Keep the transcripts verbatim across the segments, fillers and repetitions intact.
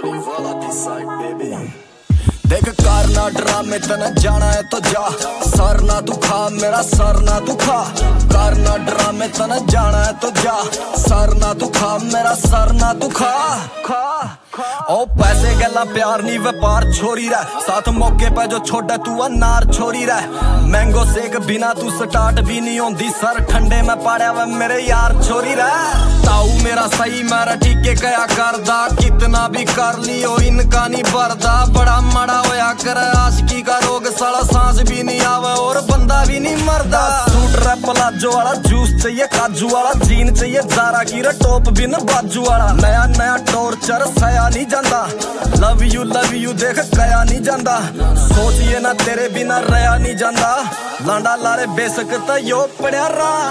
वाला की side baby. देख करना ड्रामे तना जाना है तो जा, सर ना तू खा मेरा सर ना तू खा। करना ड्रामे तना जाना है तो जा, सर ना तू खा मेरा सर ना तू खा खा। ओ पैसे गला प्यार नी व्यापार छोरी रह, साथ मौके पे जो छोड़ा तू अनार छोरी रह। मैंगो सेक बिना तू स्टार्ट भी नहीं होंदी, सर ठंडे में पाड़या वे मेरे यार छोरी रह। ताऊ मेरा सही मेरा ठीके कया करदा, कितना भी कर लियो इनका नहीं भरदा। बड़ा माड़ा होया कर आशिकी का रोग, साला सांस भी नहीं आवे और बंदा भी नहीं मरदा। सूट रे प्लाजो वाला, जूस चाहिए काजू वाला, जीन चाहिए जारा की रे टॉप बिन बाजू वाला। नया नया टॉर्चर सया नहीं जांदा, लव यू लव यू देख कया नहीं जांदा। सोचिए ना तेरे बिना रया नहीं जांदा, लांडा लारे बेसक तो पड़या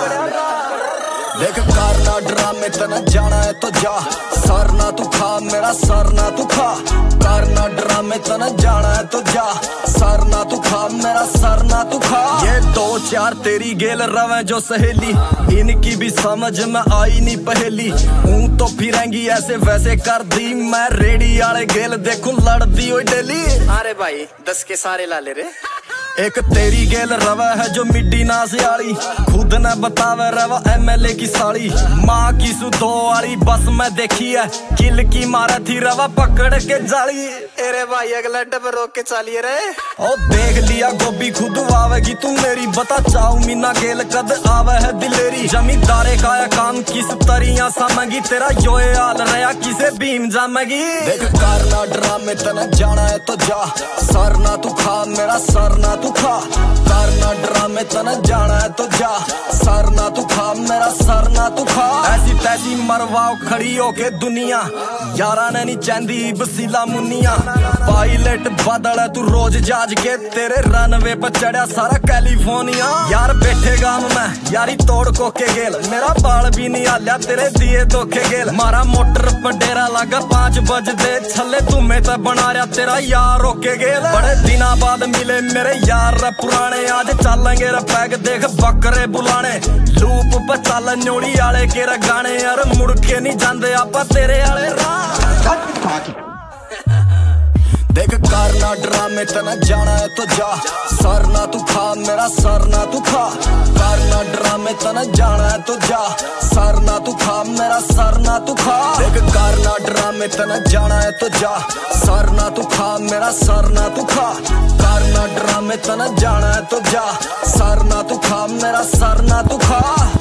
रा। देख करना ड्रामे तना जाना है तो जा, सर ना तू खा मेरा सर ना तू खा। करना ड्रामे तना जाना है तो जा, सर ना तू खा मेरा सर ना तू खा। ये दो चार तेरी गेल रवे जो सहेली, इनकी भी समझ में आई नहीं पहेली। हूं तो फिरेंगी ऐसे वैसे कर दी, मैं रेडी आले गेल देखूं लड़दी हुई डेली। अरे भाई दस के सारे ला ले रे। एक तेरी गेल रवा है जो मिड्डी नास आली, खुद न बतावे रवा एमएलए की साड़ी। माँ की सुधो वाली बस में देखी है, किल की मारा थी रवा पकड़ के जाली। अरे भाई अगला डब रोक के चलिए रे। ओ देख लिया गोभी खुद आवेगी तू मेरी, बता चाऊ मीना गेल कद आवे है दिलेरी। जमींदारे का काम किस तरिया समझी, तेरा यो हाल रहा किसे भीम जमेगी। देख करना ड्रामे तना जाना है तो जा, सर ना तू खा मेरा सर ना तू खा। करना ड्रामे तना जाना है तो जा, सर ना तू खा मेरा सर ना तू खा। ऐसी तैसी मरवाओ खड़ी होके दुनिया, यारा ने नहीं चाहती बसीला मुनिया। पायलट बादल है तू रोज जाज के, तेरे रनवे पर चढ़ा सारा कैलिफोर्निया। यार बैठे गाम में यारी तोड़ को के गेल, मेरा बाल भी नहीं आलिया तेरे दिए धोखे गेल। मारा मोटर पर डेरा लगा पांच बज दे, छले तुम्हें तो बना रहा तेरा यार रोके गेल। बड़े दिना बाद मिले मेरे यार रे पुराने, आज चलेंगे रे पैग देख बकरे बुलाने। लूप पर चल न्योड़ी आले के रे गाने, यार मुड़ के नहीं जाते आपा तेरे आले राह। देख करना ड्रामे तना जाना है तो जा, सर ना तू खा मेरा सर ना तू खा। करना ड्रामे तना जाना है तो जा, सर ना तू खा मेरा सर ना तू खा। देख करना ड्रामे तना जाना है तो जा, सर ना तू खा मेरा सर ना तू खा। करना ड्रामे तना जाना है तो जा, सर ना तू खा मेरा सर ना तू खा।